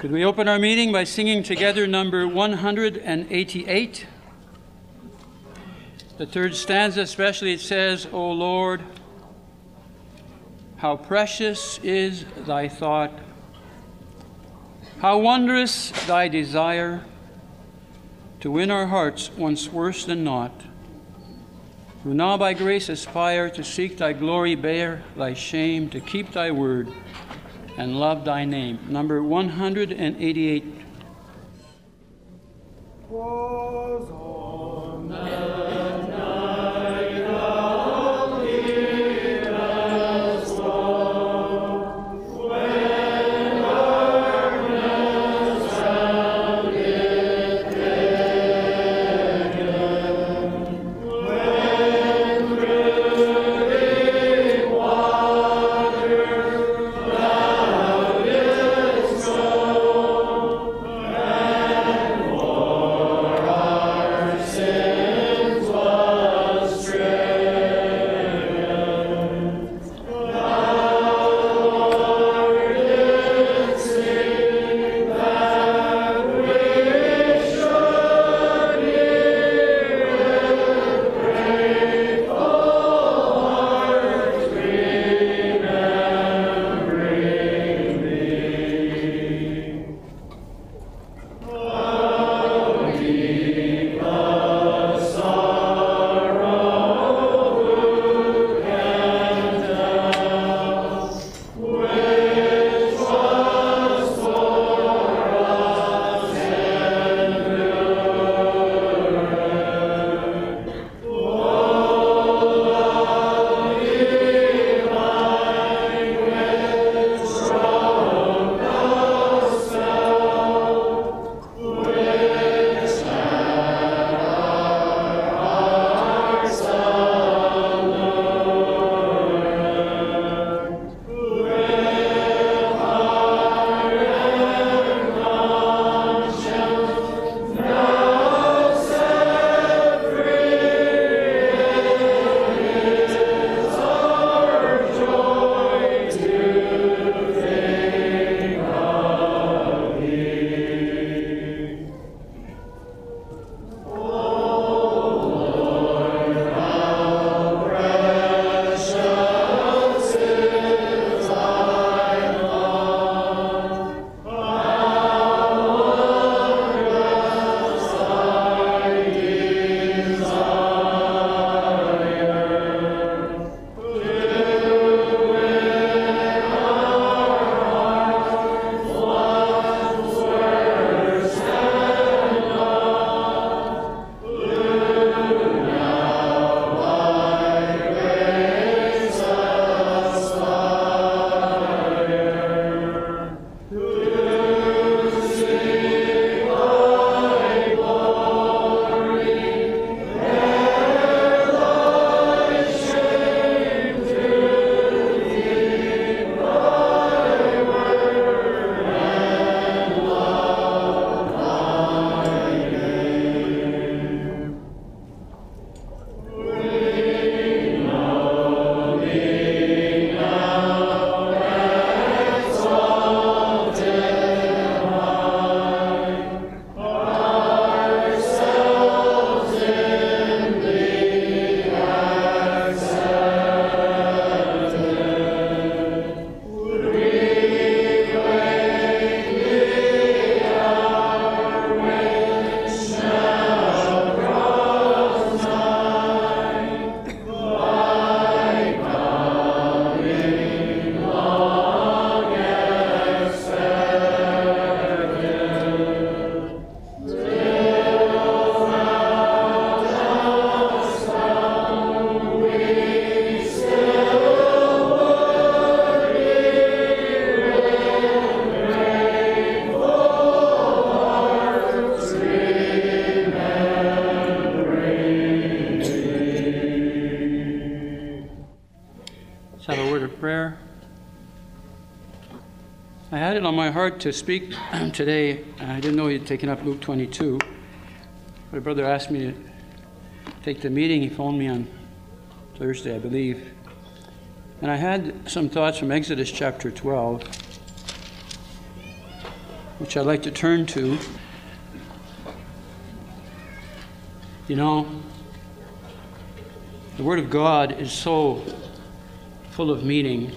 Could we open our meeting by singing together number 188? The third stanza especially, it says, O Lord, how precious is thy thought, how wondrous thy desire, to win our hearts once worse than naught, who now by grace aspire to seek thy glory, bear thy shame, to keep thy word, and love thy name. Number 188. Was on I had it on my heart to speak today. I didn't know he'd taken up Luke 22. But a brother asked me to take the meeting. He phoned me on Thursday, I believe. And I had some thoughts from Exodus chapter 12. which I'd like to turn to. You know, the Word of God is so full of meaning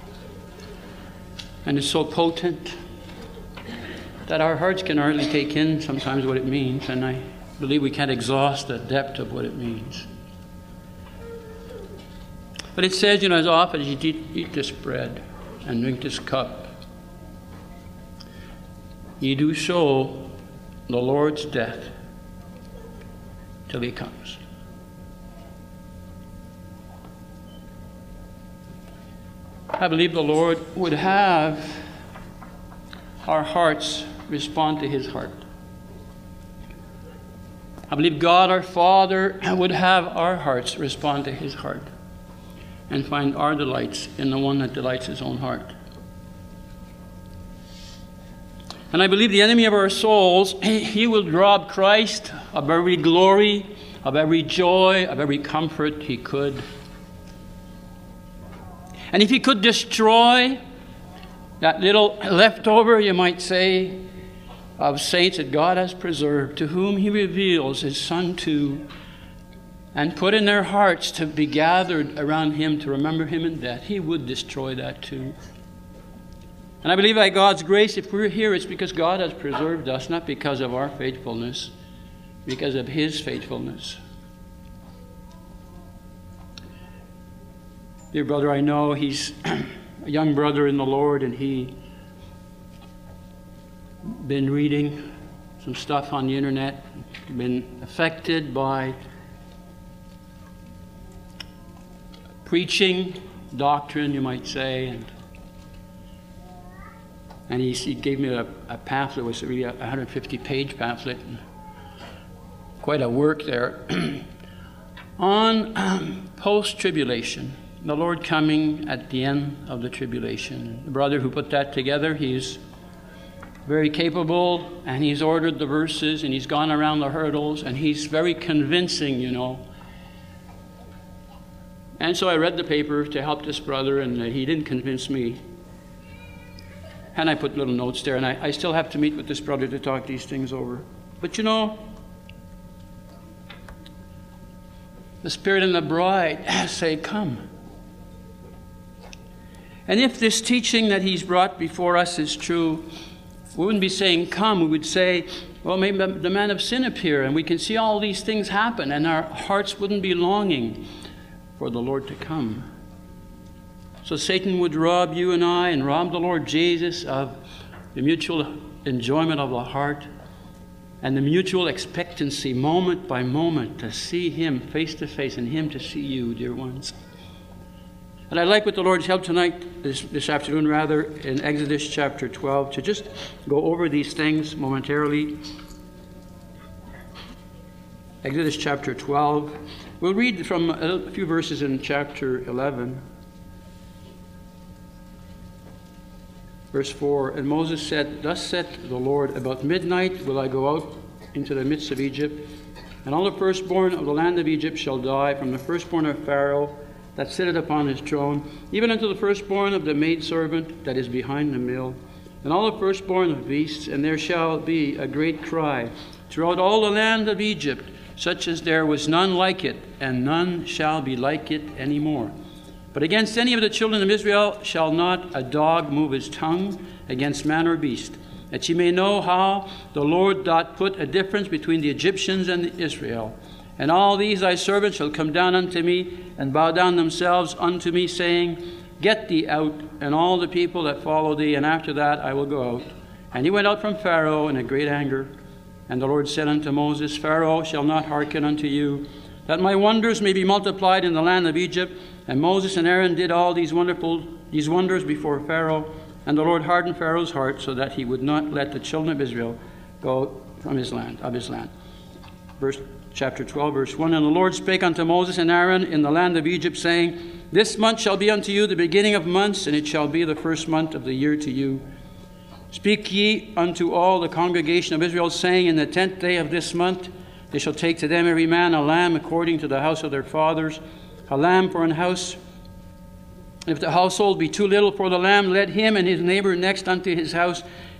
and is so potent that our hearts can hardly take in sometimes what it means, and I believe we can't exhaust the depth of what it means. But it says, you know, as often as you eat this bread and drink this cup, you do show the Lord's death till He comes. I believe the Lord would have our hearts respond to His heart. I believe God our Father would have our hearts respond to His heart and find our delights in the one that delights His own heart. And I believe the enemy of our souls, he will rob Christ of every glory, of every joy, of every comfort he could. And if he could destroy that little leftover, you might say, of saints that God has preserved, to whom He reveals His Son to, and put in their hearts to be gathered around Him to remember Him in death, He would destroy that too. And I believe by God's grace, if we're here, it's because God has preserved us, not because of our faithfulness, because of His faithfulness. Dear brother, I know he's a young brother in the Lord, and he been reading some stuff on the internet, been affected by preaching doctrine, you might say, and he gave me a pamphlet. It was really a 150-page pamphlet, and quite a work there, on post-tribulation, the Lord coming at the end of the tribulation. The brother who put that together, he's very capable, and he's ordered the verses, and he's gone around the hurdles, and he's very convincing, you know. And so I read the paper to help this brother, and he didn't convince me. And I put little notes there, and I still have to meet with this brother to talk these things over. But you know, the Spirit and the bride say, come. And if this teaching that he's brought before us is true, we wouldn't be saying come, we would say, well, maybe the man of sin appear, and we can see all these things happen, and our hearts wouldn't be longing for the Lord to come. So Satan would rob you and I, and rob the Lord Jesus of the mutual enjoyment of the heart and the mutual expectancy moment by moment to see Him face to face and Him to see you, dear ones. And I'd like, with the Lord's help tonight, this afternoon rather, in Exodus chapter 12, to just go over these things momentarily. Exodus chapter 12. We'll read from a few verses in chapter 11. Verse 4, and Moses said, thus said the Lord, about midnight will I go out into the midst of Egypt, and all the firstborn of the land of Egypt shall die, from the firstborn of Pharaoh that sitteth upon his throne, even unto the firstborn of the maidservant that is behind the mill, and all the firstborn of beasts, and there shall be a great cry throughout all the land of Egypt, such as there was none like it, and none shall be like it any more. But against any of the children of Israel shall not a dog move his tongue against man or beast, that ye may know how the Lord doth put a difference between the Egyptians and Israel. And all these thy servants shall come down unto me, and bow down themselves unto me, saying, get thee out, and all the people that follow thee, and after that I will go out. And he went out from Pharaoh in a great anger. And the Lord said unto Moses, Pharaoh shall not hearken unto you, that my wonders may be multiplied in the land of Egypt. And Moses and Aaron did all these wonders before Pharaoh. And the Lord hardened Pharaoh's heart, so that he would not let the children of Israel go from his land. Chapter 12, verse 1. And the Lord spake unto Moses and Aaron in the land of Egypt, saying, this month shall be unto you the beginning of months, and it shall be the first month of the year to you. Speak ye unto all the congregation of Israel, saying, in the 10th day of this month they shall take to them every man a lamb according to the house of their fathers, a lamb for an house. If the household be too little for the lamb, let him and his neighbor next unto his house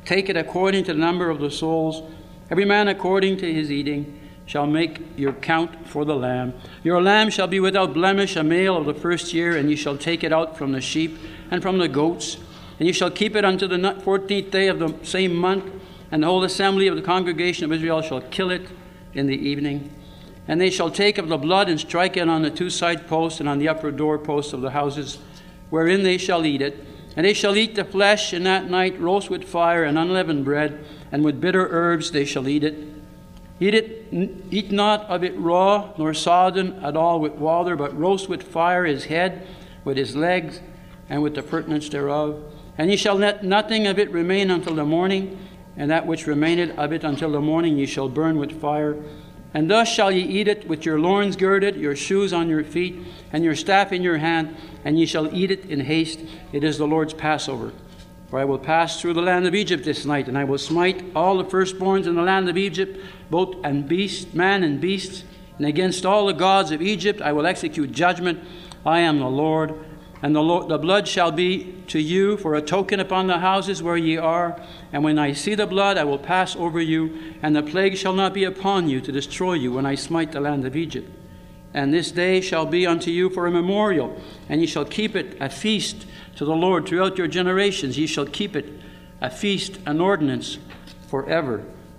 take it according to the number of the souls. Every man according to his eating shall make your count for the lamb. Your lamb shall be without blemish, a male of the first year, and ye shall take it out from the sheep and from the goats. And ye shall keep it unto the 14th day of the same month, and the whole assembly of the congregation of Israel shall kill it in the evening. And they shall take of the blood and strike it on the two side posts and on the upper door posts of the houses, wherein they shall eat it. And they shall eat the flesh in that night, roast with fire and unleavened bread, and with bitter herbs they shall eat it. Eat not of it raw, nor sodden at all with water, but roast with fire his head, with his legs, and with the purtenance thereof. And ye shall let nothing of it remain until the morning, and that which remaineth of it until the morning ye shall burn with fire. And thus shall ye eat it, with your loins girded, your shoes on your feet, and your staff in your hand, and ye shall eat it in haste. It is the Lord's Passover. For I will pass through the land of Egypt this night, and I will smite all the firstborns in the land of Egypt, both and beast, man and beasts, and against all the gods of Egypt I will execute judgment. I am the Lord. And the blood shall be to you for a token upon the houses where ye are. And when I see the blood, I will pass over you, and the plague shall not be upon you to destroy you when I smite the land of Egypt. And this day shall be unto you for a memorial, and ye shall keep it a feast to the Lord throughout your generations. Ye shall keep it a feast, an ordinance forever.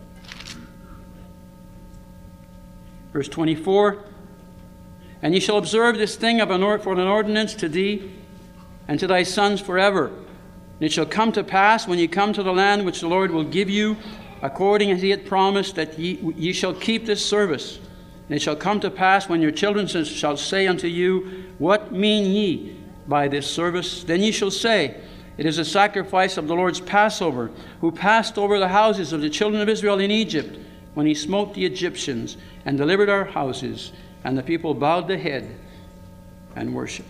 Verse 24. And ye shall observe this thing for an ordinance to thee and to thy sons forever. And it shall come to pass, when ye come to the land which the Lord will give you, according as he hath promised, that ye shall keep this service. And it shall come to pass, when your children shall say unto you, What mean ye by this service? Then ye shall say, It is a sacrifice of the Lord's Passover, who passed over the houses of the children of Israel in Egypt, when he smote the Egyptians, and delivered our houses. And the people bowed the head and worshiped.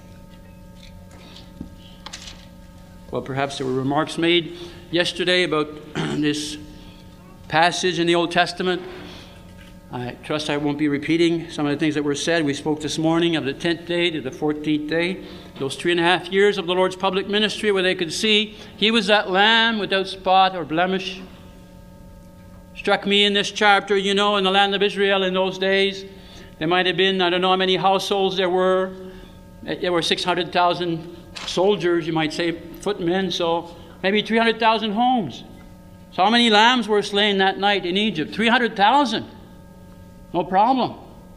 Well, perhaps there were remarks made yesterday about this passage in the Old Testament. I trust I won't be repeating some of the things that were said. We spoke this morning of the 10th day to the 14th day, those 3.5 years of the Lord's public ministry where they could see he was that lamb without spot or blemish. Struck me in this chapter, in the land of Israel in those days, there might have been, I don't know how many households there were. There were 600,000 soldiers, you might say, footmen, so maybe 300,000 homes. So how many lambs were slain that night in Egypt? 300,000. No problem.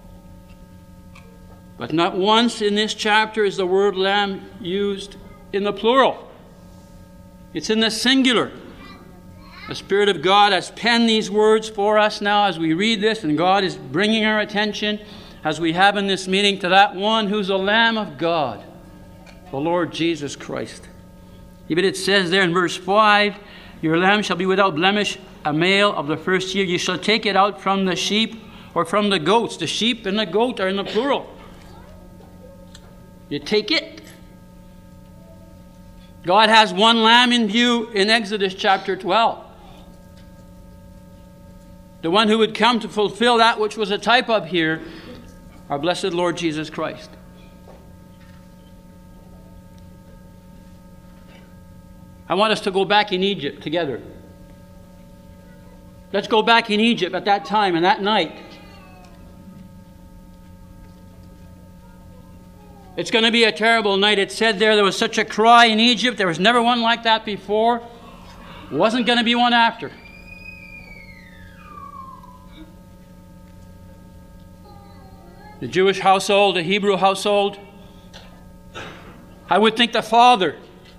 But not once in this chapter is the word lamb used in the plural. It's in the singular. The Spirit of God has penned these words for us now as we read this, and God is bringing our attention, as we have in this meeting, to that one who's the Lamb of God, the Lord Jesus Christ. Even it says there in verse 5, Your lamb shall be without blemish, a male of the first year. You shall take it out from the sheep or from the goats. The sheep and the goat are in the plural. You take it. God has one lamb in view in Exodus chapter 12. The one who would come to fulfill that which was a type of here, our blessed Lord Jesus Christ. I want us to go back in Egypt together. Let's go back in Egypt at that time and that night. It's going to be a terrible night. It said there was such a cry in Egypt. There was never one like that before. Wasn't going to be one after. The Jewish household, the Hebrew household, I would think the father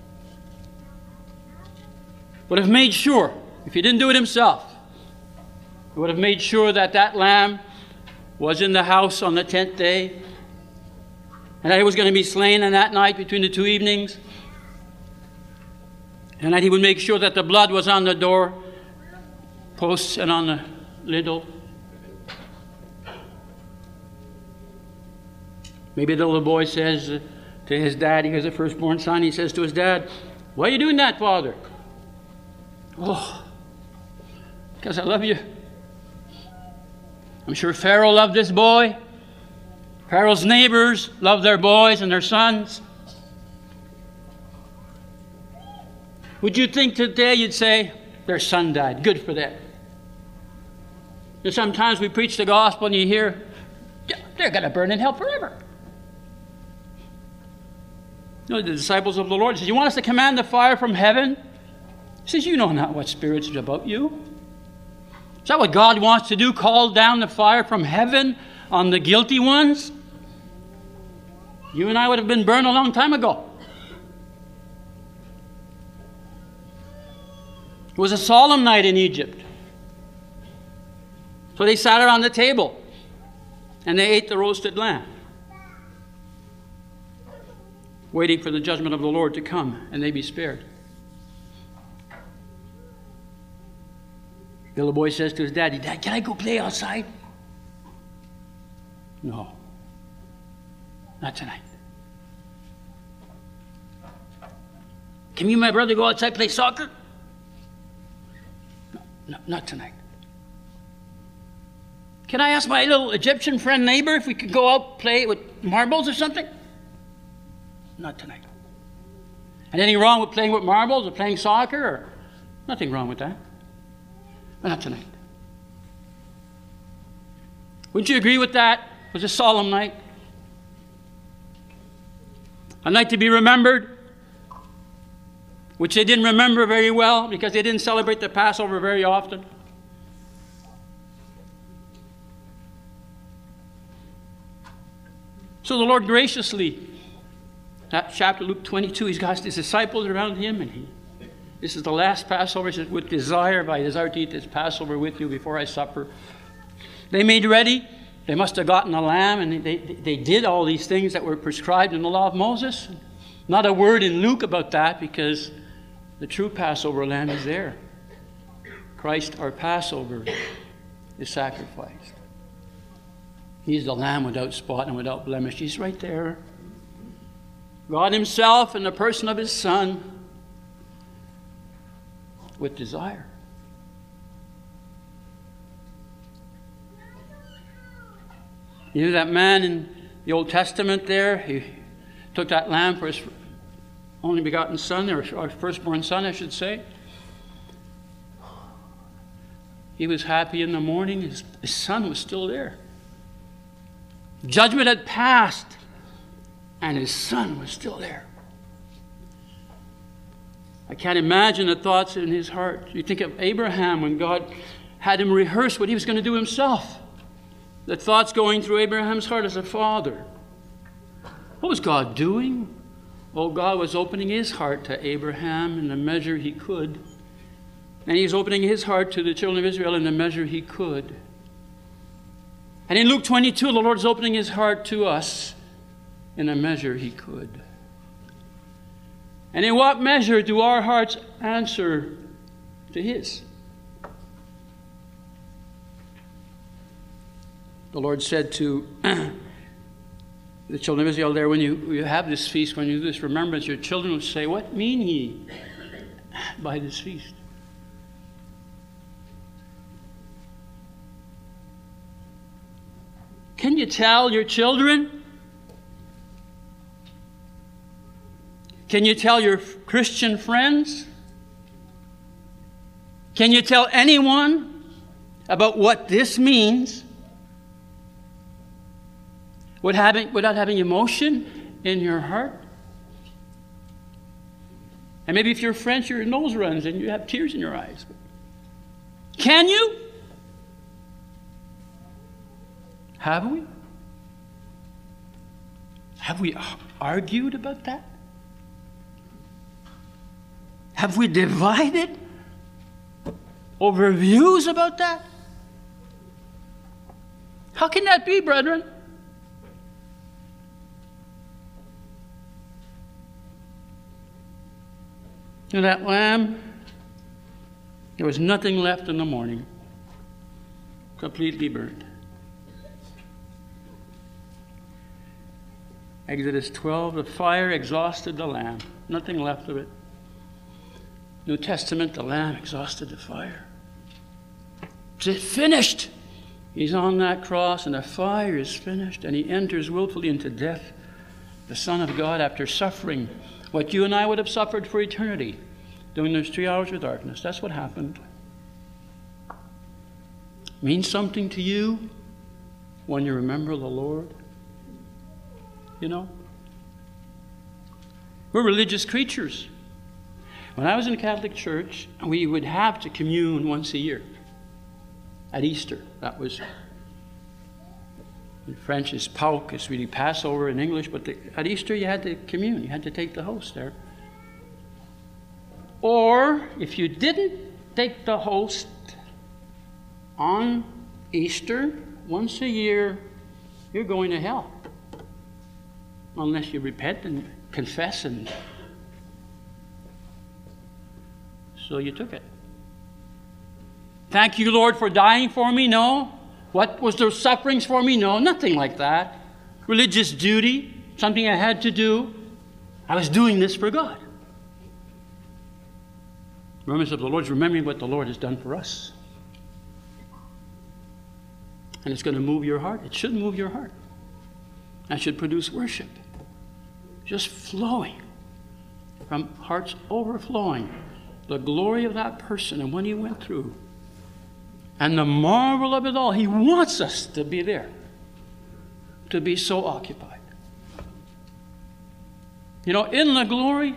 would have made sure, if he didn't do it himself, he would have made sure that that lamb was in the house on the 10th day, and that he was going to be slain on that night between the two evenings, and that he would make sure that the blood was on the door posts and on the lintel. Maybe the little boy says to his dad, he was the firstborn son, he says to his dad, "Why are you doing that, Father?" "Oh, because I love you." I'm sure Pharaoh loved this boy. Pharaoh's neighbors loved their boys and their sons. Would you think today you'd say, their son died. Good for them. And sometimes we preach the gospel and you hear, they're going to burn in hell forever. You know, the disciples of the Lord says, you want us to command the fire from heaven? He says, you know not what spirit is about you. Is that what God wants to do? Call down the fire from heaven on the guilty ones? You and I would have been burned a long time ago. It was a solemn night in Egypt. So they sat around the table and they ate the roasted lamb, waiting for the judgment of the Lord to come and they be spared. The little boy says to his daddy, Dad, can I go play outside? No, not tonight. Can you and my brother go outside and play soccer? No, not tonight. Can I ask my little Egyptian friend neighbor if we could go out play with marbles or something? Not tonight. And anything wrong with playing with marbles or playing soccer? Or nothing wrong with that. But not tonight. Wouldn't you agree with that? It was a solemn night. A night to be remembered, which they didn't remember very well because they didn't celebrate the Passover very often. So the Lord graciously, that chapter, Luke 22, he's got his disciples around him, and this is the last Passover. He says, I desire to eat this Passover with you before I suffer. They made ready. They must have gotten a lamb, and they did all these things that were prescribed in the law of Moses. Not a word in Luke about that because the true Passover lamb is there. Christ, our Passover, is sacrificed. He's the lamb without spot and without blemish. He's right there. God himself in the person of his Son with desire. You know that man in the Old Testament there? He took that lamb for his only begotten son, or firstborn son, I should say. He was happy in the morning. His son was still there. Judgment had passed, and his son was still there. I can't imagine the thoughts in his heart. You think of Abraham when God had him rehearse what he was going to do himself. The thoughts going through Abraham's heart as a father. What was God doing? Oh, God was opening his heart to Abraham in the measure he could. And he's opening his heart to the children of Israel in the measure he could. And in Luke 22, the Lord's opening his heart to us in a measure he could. And in what measure do our hearts answer to his? The Lord said to the children of Israel there, when you have this feast, when you do this remembrance, your children will say, what mean ye by this feast? Can you tell your children? Can you tell your Christian friends? Can you tell anyone about what this means without having emotion in your heart? And maybe if you're French, your nose runs and you have tears in your eyes. Can you? Have we? Have we argued about that? Have we divided over views about that? How can that be, brethren? You know, that lamb, there was nothing left in the morning. Completely burned. Exodus 12, the fire exhausted the lamb. Nothing left of it. New Testament, the lamb exhausted the fire. It's finished. He's on that cross and the fire is finished and he enters willfully into death. The Son of God, after suffering what you and I would have suffered for eternity, during those 3 hours of darkness. That's what happened. Means something to you when you remember the Lord? You know? We're religious creatures. When I was in the Catholic Church, we would have to commune once a year. At Easter. That was, in French is Pâques, it's really Passover in English, but at Easter you had to commune. You had to take the host there. Or, if you didn't take the host on Easter, once a year, you're going to hell. Unless you repent and confess. And so you took it. Thank you, Lord, for dying for me? No. What was the sufferings for me? No, nothing like that. Religious duty, something I had to do. I was doing this for God. Remembrance of the Lord is remembering what the Lord has done for us. And it's going to move your heart. It should move your heart. That should produce worship. Just flowing. From hearts overflowing. The glory of that person and what he went through. And the marvel of it all, he wants us to be there. To be so occupied. You know, in the glory,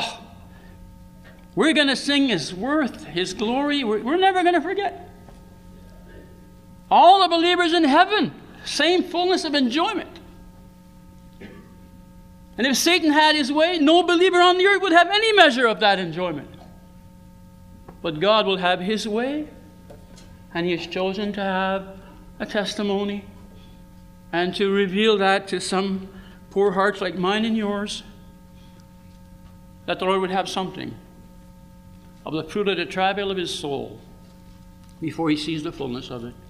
we're going to sing his worth, his glory. We're never going to forget. All the believers in heaven, same fullness of enjoyment. And if Satan had his way, no believer on the earth would have any measure of that enjoyment. But God will have his way, and he has chosen to have a testimony and to reveal that to some poor hearts like mine and yours, that the Lord would have something of the fruit of the travail of his soul before he sees the fullness of it.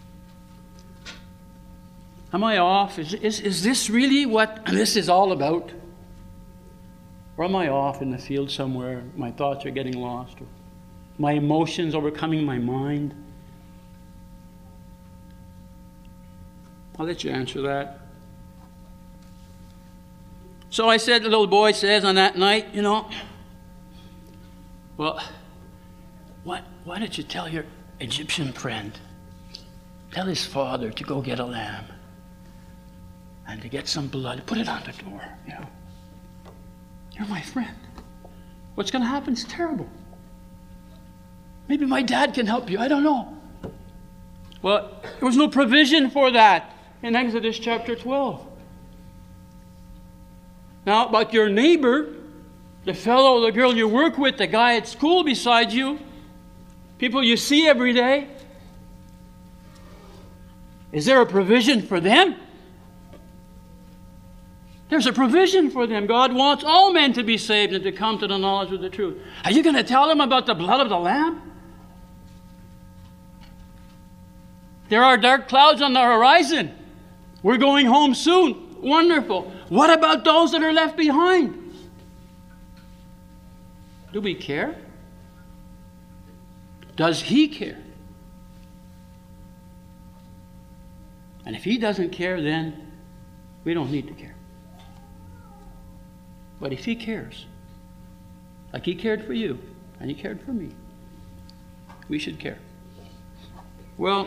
Am I off? Is this really what this is all about? Or am I off in the field somewhere? My thoughts are getting lost. Or my emotions overcoming my mind? I'll let you answer that. So I said, the little boy says on that night, you know, well, why don't you tell your Egyptian friend, tell his father to go get a lamb and to get some blood, put it on the door, you know. You're my friend. What's going to happen is terrible. Maybe my dad can help you. I don't know. Well, there was no provision for that in Exodus chapter 12. Now, about your neighbor, the fellow, the girl you work with, the guy at school beside you, people you see every day, is there a provision for them? There's a provision for them. God wants all men to be saved and to come to the knowledge of the truth. Are you going to tell them about the blood of the Lamb? There are dark clouds on the horizon. We're going home soon. Wonderful. What about those that are left behind? Do we care? Does he care? And if he doesn't care, then we don't need to care. But if he cares, like he cared for you, and he cared for me, we should care. Well,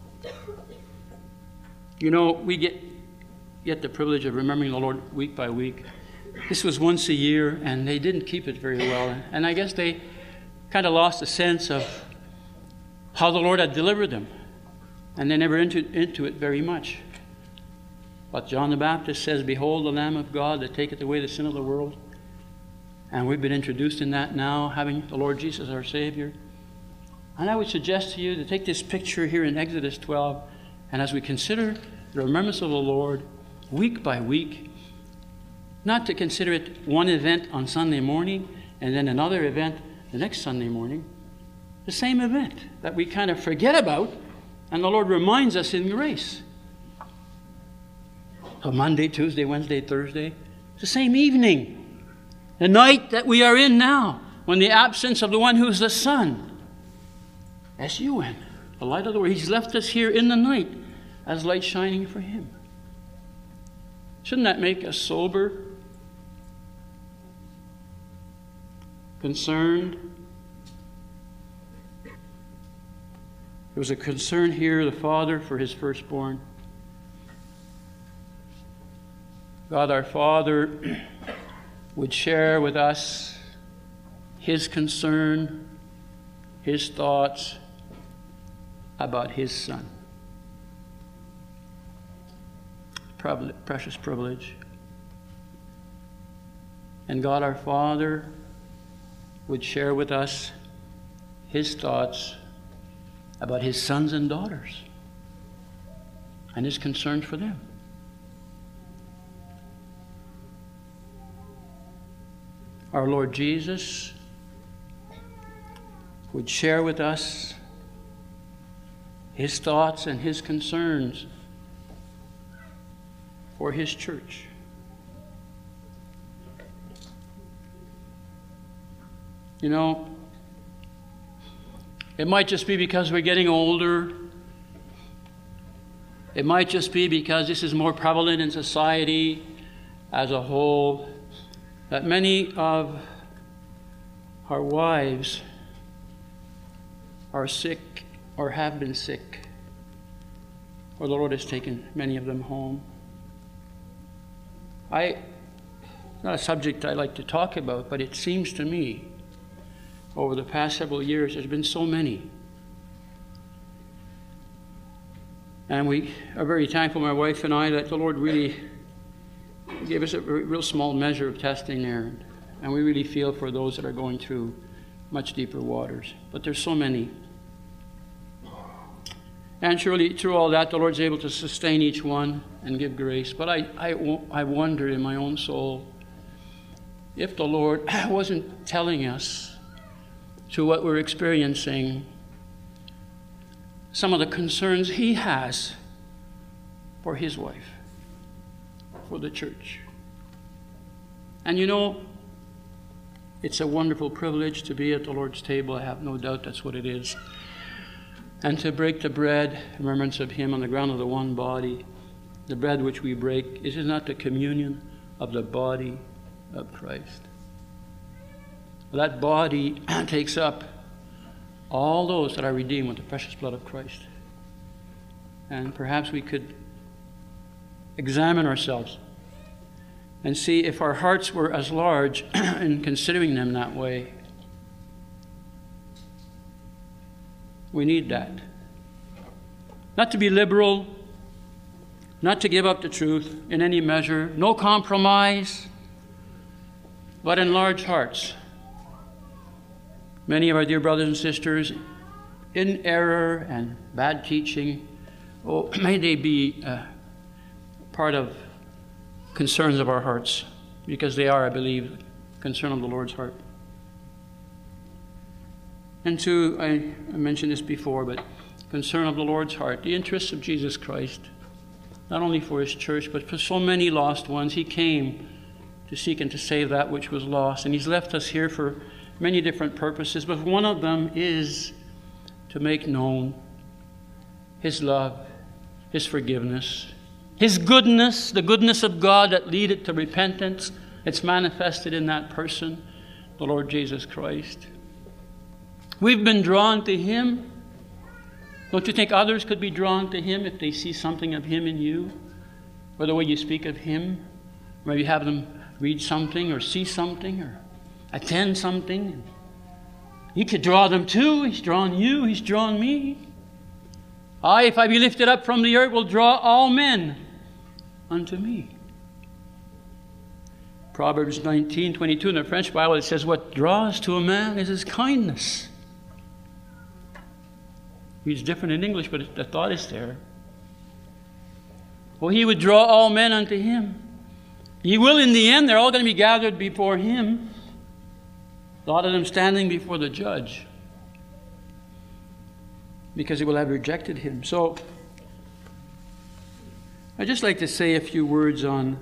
you know, we get the privilege of remembering the Lord week by week. This was once a year, and they didn't keep it very well. And I guess they kind of lost a sense of how the Lord had delivered them. And they never entered into it very much. But John the Baptist says, "Behold the Lamb of God that taketh away the sin of the world." And we've been introduced in that now, having the Lord Jesus our Savior. And I would suggest to you to take this picture here in Exodus 12, and as we consider the remembrance of the Lord week by week, not to consider it one event on Sunday morning and then another event the next Sunday morning, the same event that we kind of forget about, and the Lord reminds us in grace. So Monday, Tuesday, Wednesday, Thursday, it's the same evening, the night that we are in now, when the absence of the one who is the Son, S-U-N, the light of the world, he's left us here in the night as light shining for him. Shouldn't that make us sober? concerned. There was a concern here, the Father, for his firstborn. God our Father would share with us his concern, his thoughts about his Son. Precious privilege. And God our Father would share with us his thoughts about his sons and daughters and his concerns for them. Our Lord Jesus would share with us his thoughts and his concerns for his church. You know, it might just be because we're getting older. It might just be because this is more prevalent in society as a whole, that many of our wives are sick or have been sick, or the Lord has taken many of them home. It's not a subject I like to talk about, but it seems to me over the past several years there's been so many. And we are very thankful, my wife and I, that the Lord really gave us a real small measure of testing there. And we really feel for those that are going through much deeper waters. But there's so many. And surely through all that, the Lord's able to sustain each one and give grace. But I wonder in my own soul if the Lord wasn't telling us through what we're experiencing some of the concerns he has for his wife, for the church. And you know, it's a wonderful privilege to be at the Lord's table. I have no doubt that's what it is. And to break the bread, in remembrance of him on the ground of the one body. The bread which we break, is it not the communion of the body of Christ? That body takes up all those that are redeemed with the precious blood of Christ. And perhaps we could examine ourselves and see if our hearts were as large in considering them that way. We need that. Not to be liberal, not to give up the truth in any measure, no compromise, but in large hearts. Many of our dear brothers and sisters in error and bad teaching, may they be part of concerns of our hearts, because they are, I believe, concern of the Lord's heart. And two, I mentioned this before, but concern of the Lord's heart, the interests of Jesus Christ, not only for his church, but for so many lost ones. He came to seek and to save that which was lost, and he's left us here for many different purposes, but one of them is to make known his love, his forgiveness, his goodness, the goodness of God that leadeth to repentance. It's manifested in that person, the Lord Jesus Christ. We've been drawn to him. Don't you think others could be drawn to him if they see something of him in you? Or the way you speak of him? Maybe have them read something or see something or attend something. You could draw them too. He's drawn you. He's drawn me. I, if I be lifted up from the earth, will draw all men unto me. Proverbs 19:22 in the French Bible, it says, what draws to a man is his kindness. It's different in English, but the thought is there. Well, he would draw all men unto him. He will, in the end, they're all going to be gathered before him. A lot of them standing before the judge, because they will have rejected him. So, I'd just like to say a few words on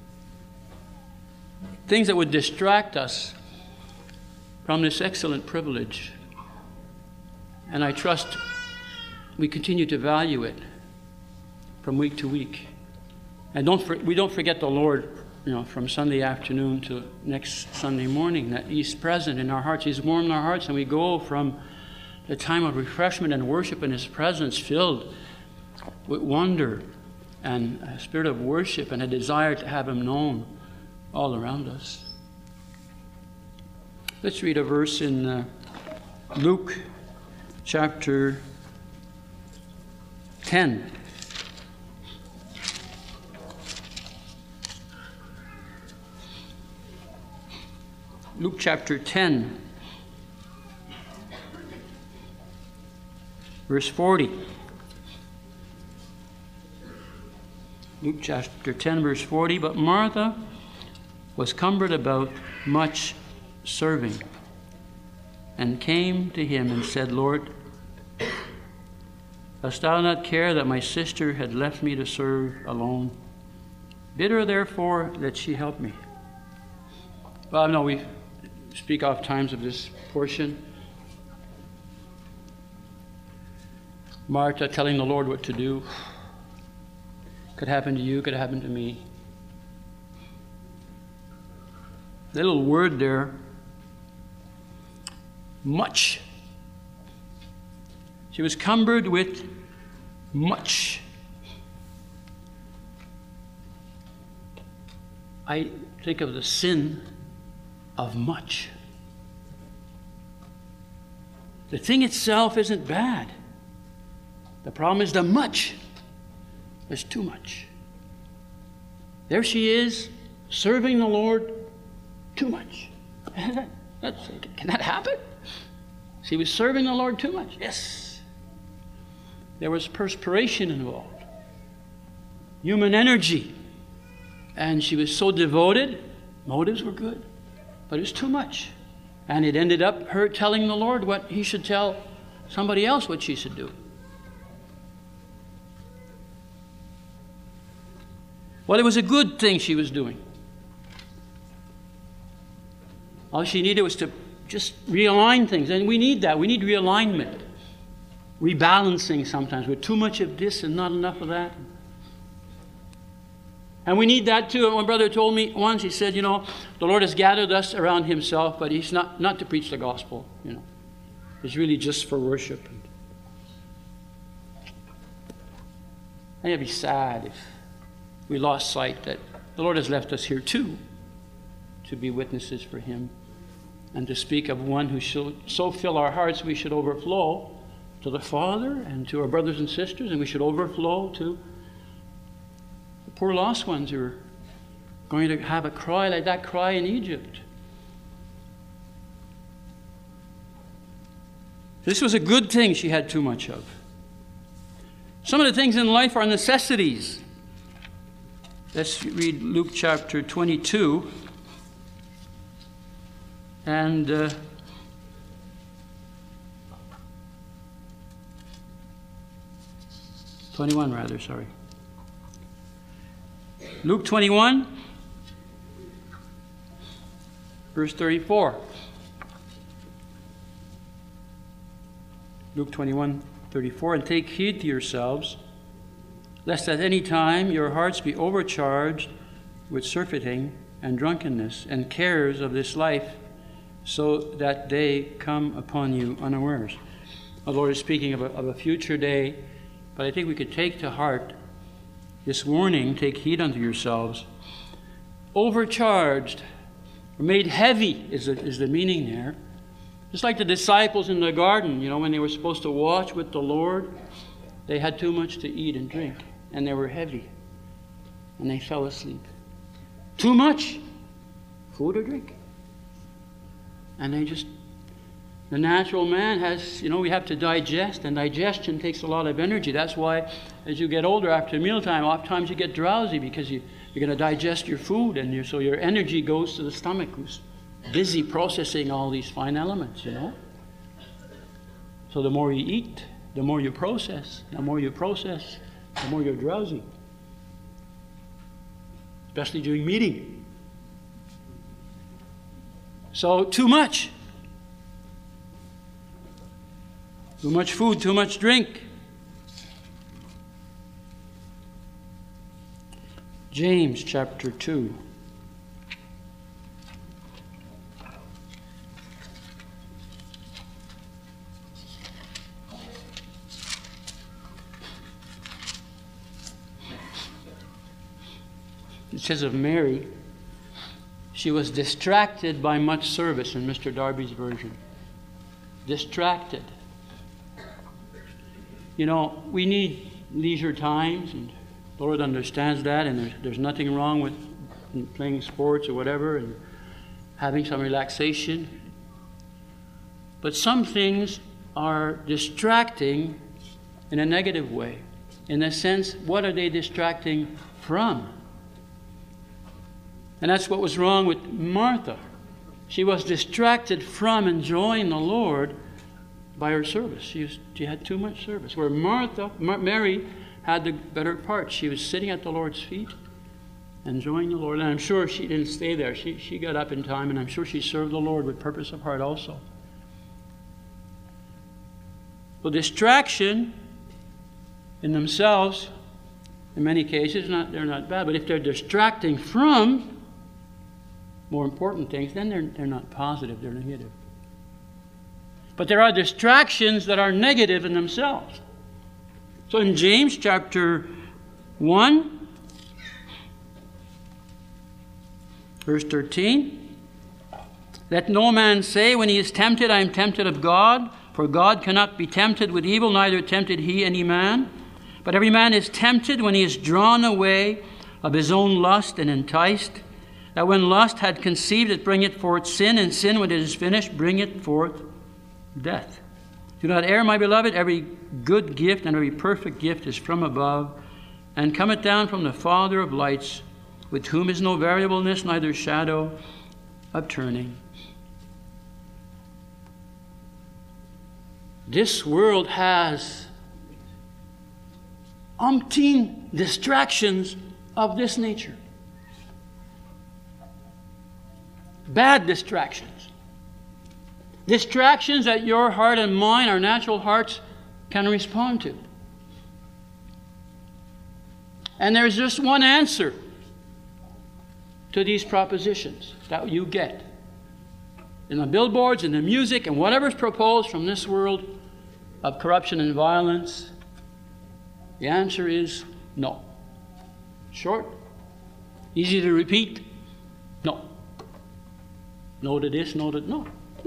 things that would distract us from this excellent privilege. And I trust we continue to value it from week to week. And we don't forget the Lord from Sunday afternoon to next Sunday morning, that He's present in our hearts. He's warmed in our hearts, and we go from the time of refreshment and worship in His presence filled with wonder and a spirit of worship and a desire to have Him known all around us. Let's read a verse in Luke chapter 10. Luke chapter 10, verse 40. Luke chapter 10, verse 40. But Martha was cumbered about much serving, and came to Him and said, Lord, dost thou not care that my sister had left me to serve alone? Bid her therefore that she help me. Well, no, we speak oft times of this portion. Martha telling the Lord what to do. Could happen to you, could happen to me. The little word there, much. She was cumbered with much. I think of the sin of much. The thing itself isn't bad. The problem is the much. There's too much. There she is, serving the Lord too much. Can that happen? She was serving the Lord too much. Yes. There was perspiration involved. Human energy. And she was so devoted. Motives were good. But it was too much. And it ended up her telling the Lord what He should tell somebody else what she should do. Well, it was a good thing she was doing. All she needed was to just realign things. And we need that. We need realignment. Rebalancing sometimes with too much of this and not enough of that. And we need that too. One brother told me once, he said, the Lord has gathered us around Himself, but He's not to preach the gospel, It's really just for worship. And it'd be sad if we lost sight that the Lord has left us here too, to be witnesses for Him, and to speak of one who shall so fill our hearts we should overflow to the Father and to our brothers and sisters, and we should overflow to the poor lost ones who are going to have a cry like that cry in Egypt. This was a good thing she had too much of. Some of the things in life are necessities. Let's read Luke chapter 22 and 21 rather, sorry. Luke 21, verse 34. Luke 21, 34. And take heed to yourselves, lest at any time your hearts be overcharged with surfeiting and drunkenness and cares of this life, so that they come upon you unawares. The Lord is speaking of a future day, but I think we could take to heart this warning, take heed unto yourselves. Overcharged, or made heavy is the meaning there. Just like the disciples in the garden, when they were supposed to watch with the Lord, they had too much to eat and drink, and they were heavy, and they fell asleep. Too much food or drink. And the natural man has, we have to digest, and digestion takes a lot of energy. That's why as you get older, after mealtime, oftentimes you get drowsy because you're going to digest your food, and so your energy goes to the stomach, who's busy processing all these fine elements, So the more you eat, the more you process. The more you process, the more you're drowsy. Especially during meeting. So too much. Too much food, too much drink. James chapter 2. it says of Mary, she was distracted by much service in Mr. Darby's version. Distracted. You know, we need leisure times, and the Lord understands that, and there's nothing wrong with playing sports or whatever and having some relaxation. But some things are distracting in a negative way. In a sense, what are they distracting from? And that's what was wrong with Martha. She was distracted from enjoying the Lord by her service. She had too much service. Where Mary had the better part. She was sitting at the Lord's feet, enjoying the Lord. And I'm sure she didn't stay there. She got up in time, and I'm sure she served the Lord with purpose of heart also. So distraction in themselves, in many cases, they're not bad. But if they're distracting from more important things, then they're not positive, they're negative. But there are distractions that are negative in themselves. So in James chapter 1, verse 13, let no man say when he is tempted, I am tempted of God, for God cannot be tempted with evil, neither tempted he any man. But every man is tempted when he is drawn away of his own lust and enticed. That when lust had conceived, it bringeth forth sin, and sin, when it is finished, bringeth forth death. Do not err, my beloved. Every good gift and every perfect gift is from above, and cometh down from the Father of lights, with whom is no variableness, neither shadow of turning. This world has umpteen distractions of this nature. Bad distractions. Distractions that your heart and mine, our natural hearts, can respond to. And there's just one answer to these propositions that you get in the billboards, in the music, and whatever's proposed from this world of corruption and violence. The answer is no. Short, easy to repeat, no. No to this, no to... No.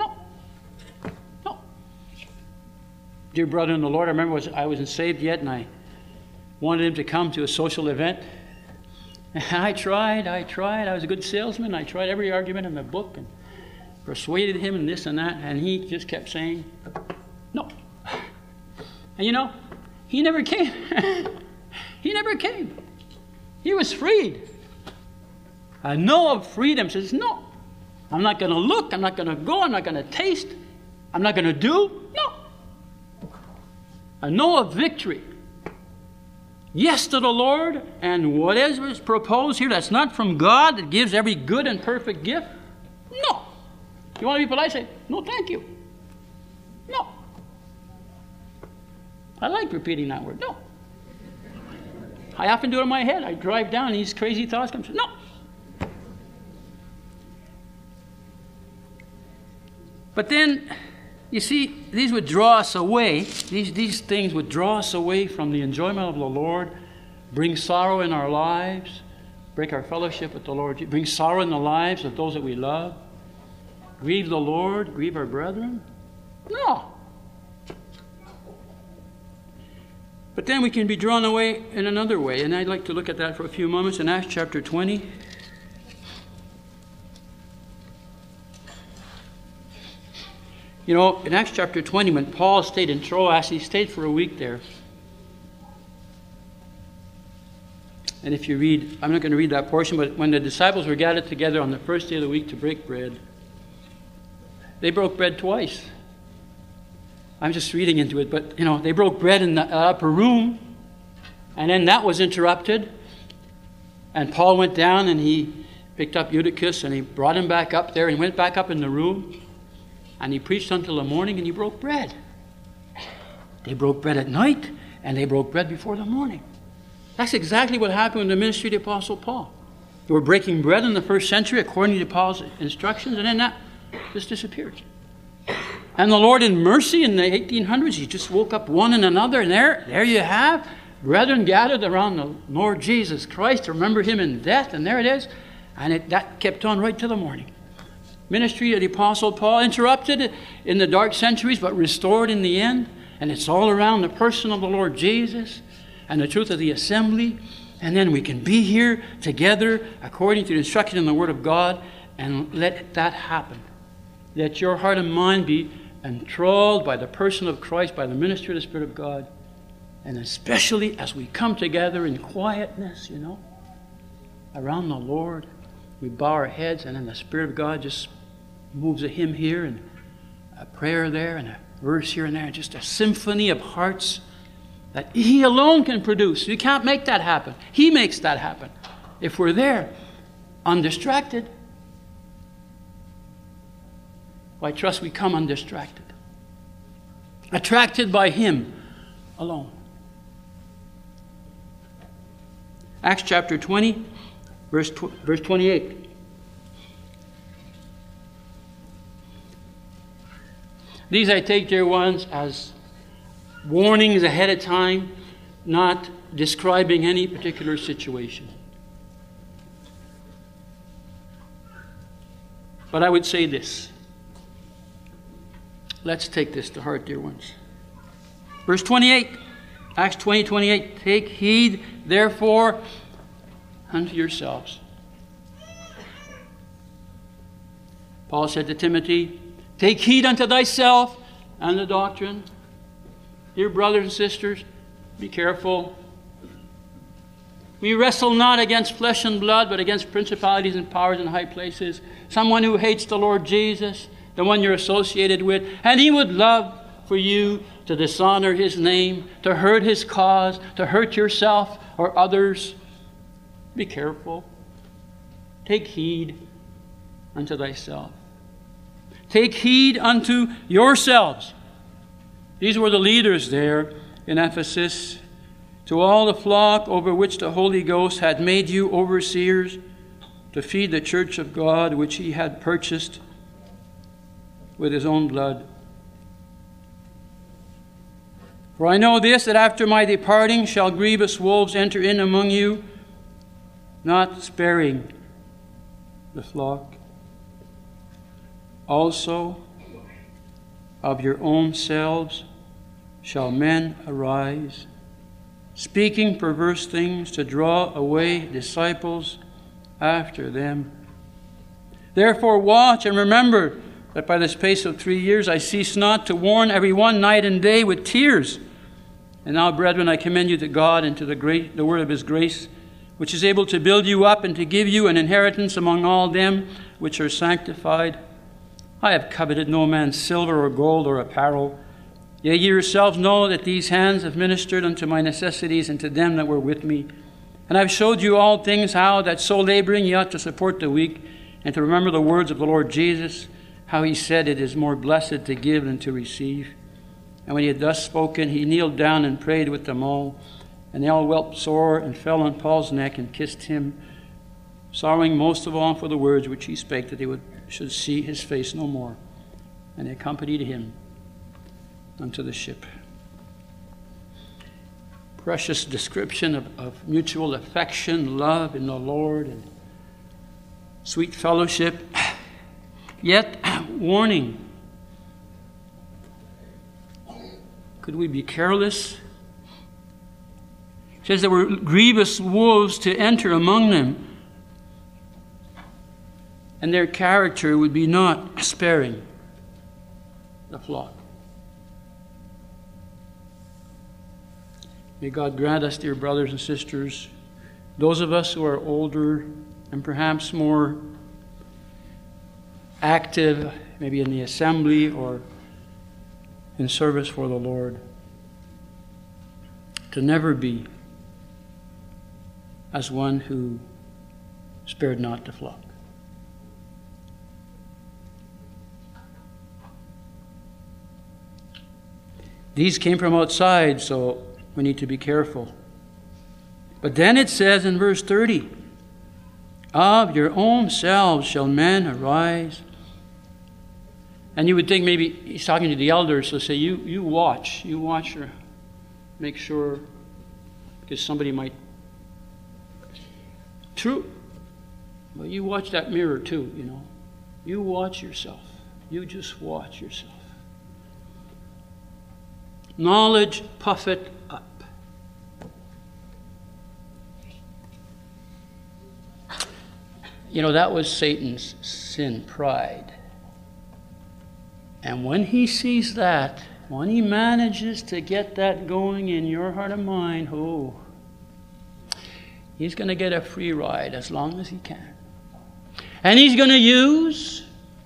Dear brother in the Lord, I remember I wasn't saved yet, and I wanted him to come to a social event. And I tried. I was a good salesman. I tried every argument in the book and persuaded him and this and that, and he just kept saying, no. And you know, he never came. He never came. He was freed. A no of freedom says, no. I'm not going to look. I'm not going to go. I'm not going to taste. I'm not going to do. No. A no of victory. Yes to the Lord, and whatever is proposed here that's not from God, that gives every good and perfect gift, no. You want to be polite? Say, no, thank you. No. I like repeating that word. No. I often do it in my head. I drive down and these crazy thoughts come. No. But then, you see, these would draw us away. These things would draw us away from the enjoyment of the Lord, bring sorrow in our lives, break our fellowship with the Lord, bring sorrow in the lives of those that we love, grieve the Lord, grieve our brethren. No. But then we can be drawn away in another way, and I'd like to look at that for a few moments in Acts chapter 20. You know, in Acts chapter 20, when Paul stayed in Troas, he stayed for a week there. And if you read, I'm not going to read that portion, but when the disciples were gathered together on the first day of the week to break bread, they broke bread twice. I'm just reading into it, but, you know, they broke bread in the upper room, and then that was interrupted. And Paul went down and he picked up Eutychus and he brought him back up there and went back up in the room. And he preached until the morning, and he broke bread. They broke bread at night, and they broke bread before the morning. That's exactly what happened in the ministry of the Apostle Paul. They were breaking bread in the first century according to Paul's instructions, and then that just disappeared. And the Lord in mercy in the 1800s, he just woke up one and another, and there you have brethren gathered around the Lord Jesus Christ to remember him in death, and there it is. And that kept on right till the morning. Ministry of the Apostle Paul, interrupted in the dark centuries, but restored in the end. And it's all around the person of the Lord Jesus and the truth of the assembly. And then we can be here together according to the instruction in the Word of God, and let that happen. Let your heart and mind be enthralled by the person of Christ, by the ministry of the Spirit of God. And especially as we come together in quietness, around the Lord, we bow our heads, and then the Spirit of God just moves a hymn here and a prayer there and a verse here and there, just a symphony of hearts that He alone can produce. You can't make that happen. He makes that happen. If we're there, undistracted, I trust we come undistracted, attracted by Him alone. Acts chapter 20, verse 28. These I take, dear ones, as warnings ahead of time, not describing any particular situation. But I would say this. Let's take this to heart, dear ones. Verse 28, Acts 20, 28. Take heed, therefore, unto yourselves. Paul said to Timothy, take heed unto thyself and the doctrine. Dear brothers and sisters, be careful. We wrestle not against flesh and blood, but against principalities and powers in high places. Someone who hates the Lord Jesus, the one you're associated with, and he would love for you to dishonor his name, to hurt his cause, to hurt yourself or others. Be careful. Take heed unto thyself. Take heed unto yourselves. These were the leaders there in Ephesus. To all the flock over which the Holy Ghost had made you overseers, to feed the church of God which He had purchased with His own blood. For I know this, that after my departing shall grievous wolves enter in among you, not sparing the flock. Also, of your own selves shall men arise, speaking perverse things to draw away disciples after them. Therefore watch and remember that by the space of 3 years I cease not to warn every one night and day with tears. And now, brethren, I commend you to God and to the word of His grace, which is able to build you up and to give you an inheritance among all them which are sanctified. I have coveted no man's silver or gold or apparel. Yea, ye yourselves know that these hands have ministered unto my necessities and to them that were with me. And I have showed you all things, how that so laboring ye ought to support the weak, and to remember the words of the Lord Jesus, how He said, it is more blessed to give than to receive. And when He had thus spoken, He kneeled down and prayed with them all. And they all wept sore and fell on Paul's neck and kissed him, sorrowing most of all for the words which he spake, that they should see his face no more. And they accompanied him unto the ship. Precious description of mutual affection, love in the Lord, and sweet fellowship. Yet, warning. Could we be careless? It says there were grievous wolves to enter among them, and their character would be not sparing the flock. May God grant us, dear brothers and sisters, those of us who are older and perhaps more active, maybe in the assembly or in service for the Lord, to never be as one who spared not the flock. These came from outside, so we need to be careful. But then it says in verse 30, of your own selves shall men arise. And you would think maybe he's talking to the elders, so say, you watch, make sure because somebody might. True. But you watch that mirror too, you know. You watch yourself. You just watch yourself. Knowledge puffeth up. You know, that was Satan's sin, pride. And when he sees that, when he manages to get that going in your heart and mind, he's going to get a free ride as long as he can. And he's going to use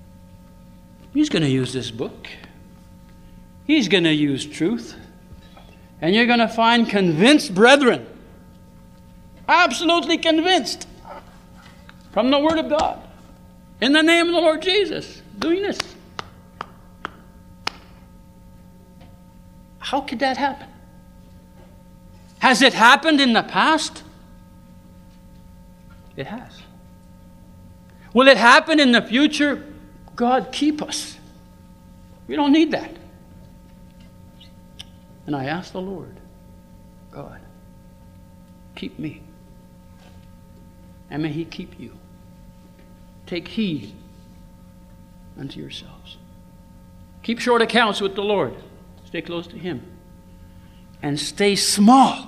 this book. He's going to use truth. And you're going to find convinced brethren, absolutely convinced, from the Word of God, in the name of the Lord Jesus, doing this. How could that happen? Has it happened in the past? It has. Will it happen in the future? God keep us. We don't need that. And I ask the Lord, God, keep me. And may He keep you. Take heed unto yourselves. Keep short accounts with the Lord. Stay close to Him. And stay small.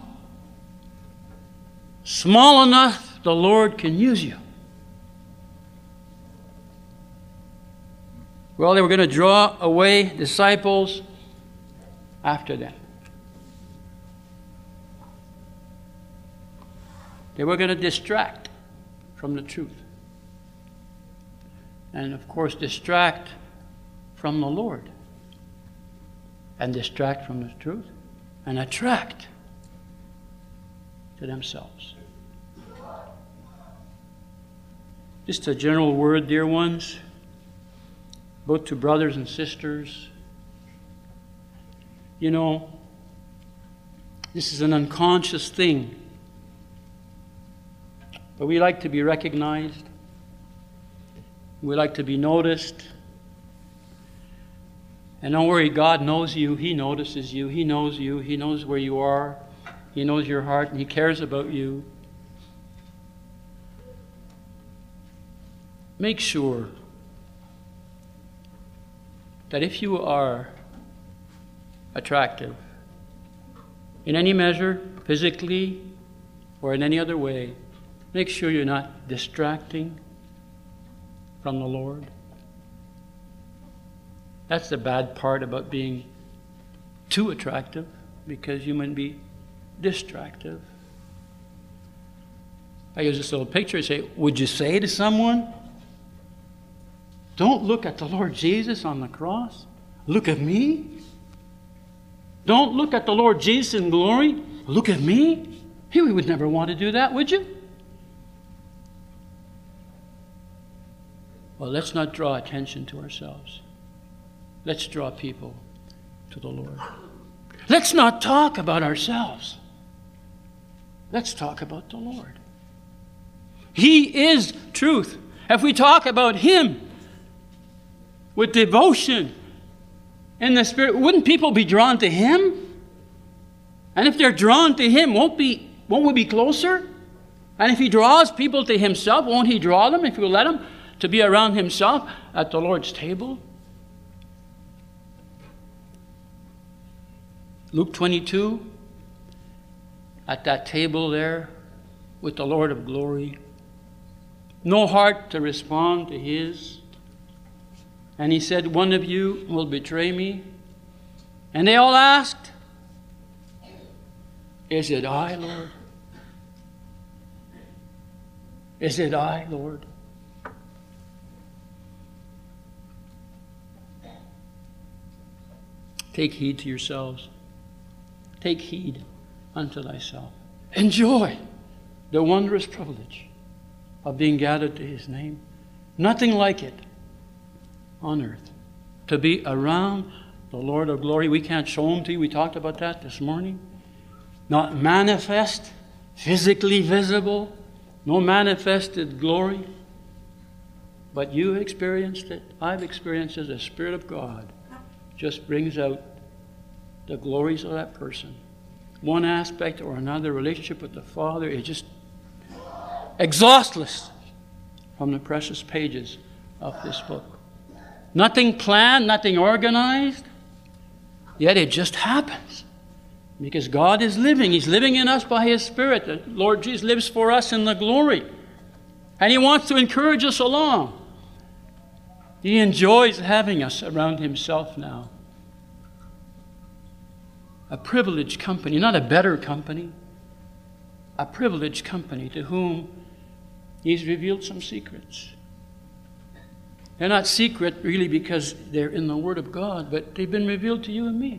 Small enough the Lord can use you. Well, they were going to draw away disciples after them. They were going to distract from the truth. And of course, distract from the Lord. And distract from the truth. And attract to themselves. Just a general word, dear ones, both to brothers and sisters. You know, this is an unconscious thing. But we like to be recognized. We like to be noticed. And don't worry, God knows you. He notices you. He knows you. He knows where you are. He knows your heart, and He cares about you. Make sure that if you are attractive in any measure, physically or in any other way, make sure you're not distracting from the Lord. That's the bad part about being too attractive, because you might be distractive. I use this little picture and say, would you say to someone, don't look at the Lord Jesus on the cross. Look at me. Don't look at the Lord Jesus in glory. Look at me. You would never want to do that, would you? Well, let's not draw attention to ourselves. Let's draw people to the Lord. Let's not talk about ourselves. Let's talk about the Lord. He is truth. If we talk about Him with devotion in the Spirit, wouldn't people be drawn to Him? And if they're drawn to Him, won't we be closer? And if He draws people to Himself, won't He draw them if we let them to be around Himself at the Lord's table? Luke 22, at that table there with the Lord of glory, no heart to respond to His. And He said, one of you will betray me. And they all asked, is it I, Lord? Is it I, Lord? Take heed to yourselves. Take heed unto thyself. Enjoy the wondrous privilege of being gathered to His name. Nothing like it on earth. To be around the Lord of glory. We can't show Him to you. We talked about that this morning. Not manifest, physically visible. No manifested glory. But you experienced it. I've experienced it. The Spirit of God just brings out the glories of that person. one aspect or another, relationship with the Father, is just exhaustless from the precious pages of this book. Nothing planned, nothing organized, yet it just happens. Because God is living. He's living in us by His Spirit. The Lord Jesus lives for us in the glory. And He wants to encourage us along. He enjoys having us around Himself now. A privileged company, not a better company. A privileged company to whom He's revealed some secrets. They're not secret really because they're in the Word of God, but they've been revealed to you and me.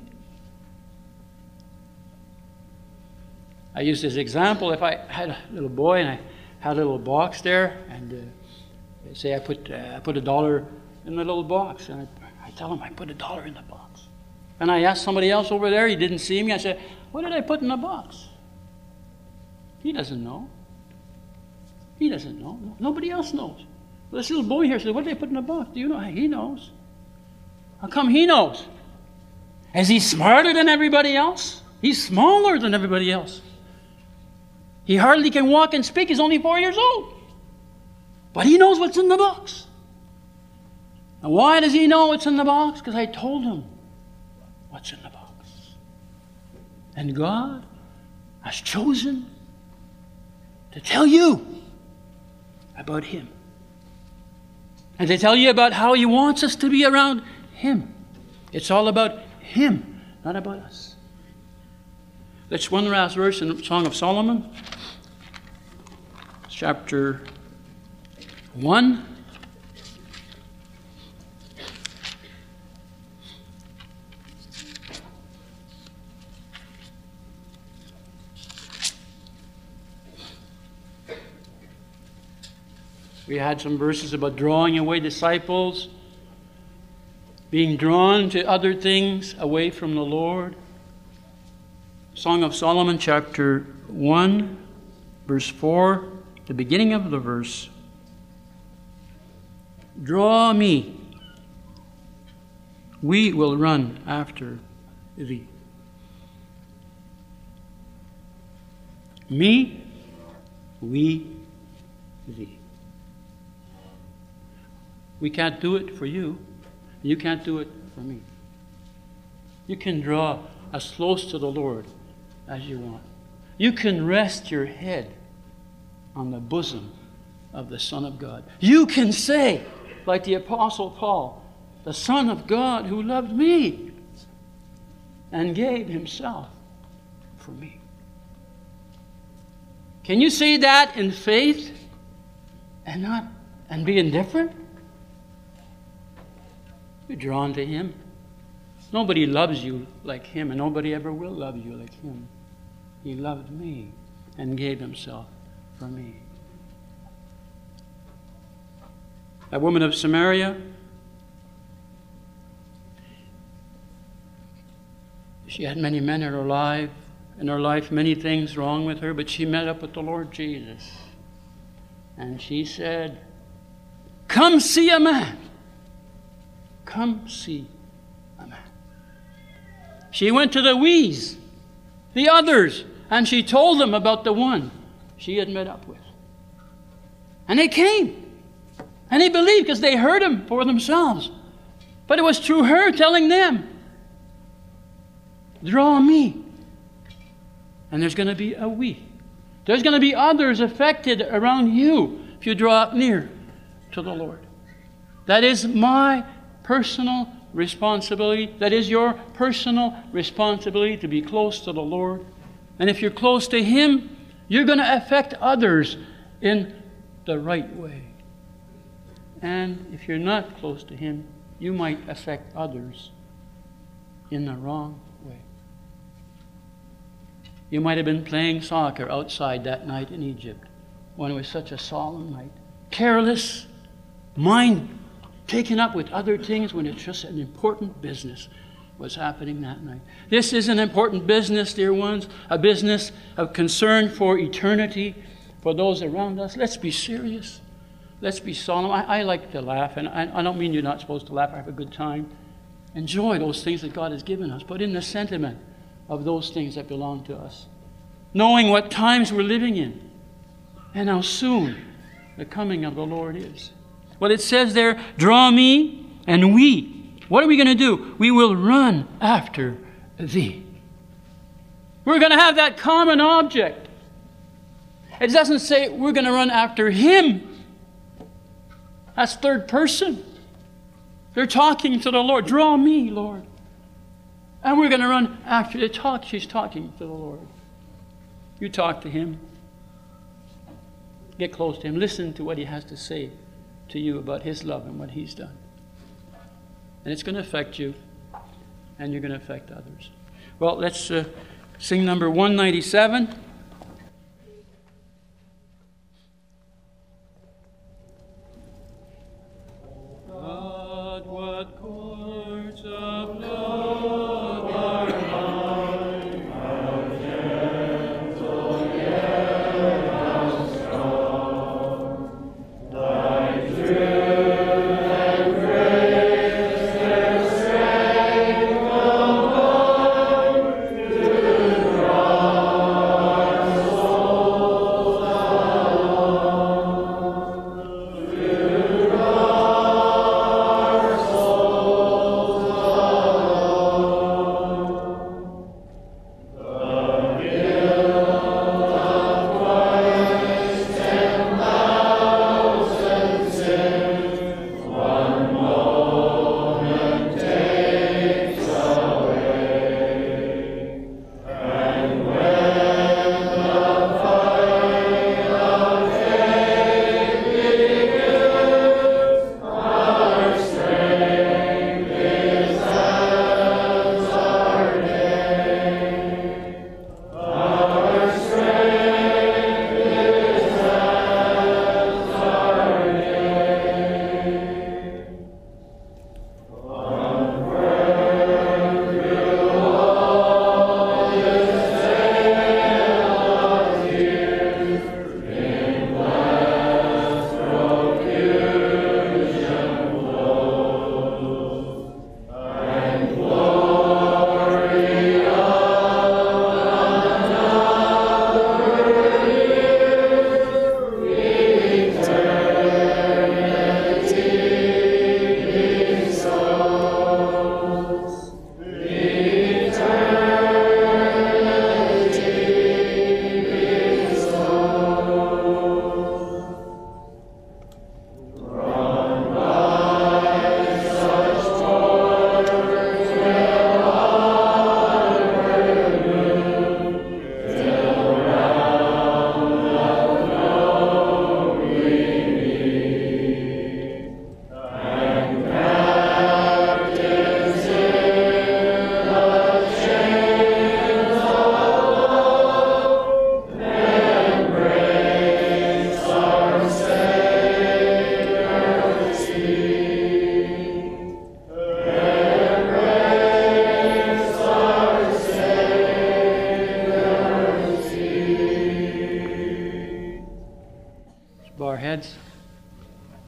I use this example. If I had a little boy and I had a little box there, and say I put $1 in the little box, and I tell him I put $1 in the box. And I asked somebody else over there, he didn't see me, I said, what did I put in the box? He doesn't know. He doesn't know. Nobody else knows. Well, this little boy here said, what did I put in the box? Do you know? He knows. How come he knows? Is he smarter than everybody else? He's smaller than everybody else. He hardly can walk and speak. He's only 4 years old. But he knows what's in the box. And why does he know what's in the box? Because I told him what's in the box. And God has chosen to tell you about Him. And to tell you about how He wants us to be around Him. It's all about Him, not about us. Let's one last verse in the Song of Solomon. Chapter 1. We had some verses about drawing away disciples, being drawn to other things away from the Lord. Song of Solomon, chapter 1, verse 4, the beginning of the verse. Draw me, we will run after thee. Me, we, thee. We can't do it for you. You can't do it for me. You can draw as close to the Lord as you want. You can rest your head on the bosom of the Son of God. You can say, like the Apostle Paul, the Son of God who loved me and gave Himself for me. Can you say that in faith and be indifferent? You're drawn to Him. Nobody loves you like Him, and nobody ever will love you like Him. He loved me and gave Himself for me. That woman of Samaria, she had many men in her life, many things wrong with her, but she met up with the Lord Jesus. And she said, "Come see a man. Come see a man." She went to the wees, the others, and she told them about the one she had met up with. And they came. And they believed because they heard Him for themselves. But it was through her telling them, draw me. And there's going to be a we. There's going to be others affected around you if you draw near to the Lord. That is my personal responsibility. That is your personal responsibility to be close to the Lord. And if you're close to Him, you're going to affect others in the right way. And if you're not close to Him, you might affect others in the wrong way. You might have been playing soccer outside that night in Egypt when it was such a solemn night. Careless, mind taken up with other things when it's just an important business was happening that night. This is an important business, dear ones, a business of concern for eternity, for those around us. Let's be serious. Let's be solemn. I like to laugh, and I don't mean you're not supposed to laugh. I have a good time. Enjoy those things that God has given us. But in the sentiment of those things that belong to us. Knowing what times we're living in and how soon the coming of the Lord is. Well, it says there, draw me and we. What are we going to do? We will run after thee. We're going to have that common object. It doesn't say we're going to run after him. That's third person. They're talking to the Lord. Draw me, Lord. And we're going to run after the talk. She's talking to the Lord. You talk to him. Get close to him. Listen to what he has to say to you about his love and what he's done. And it's going to affect you, and you're going to affect others. Well, let's sing number 197.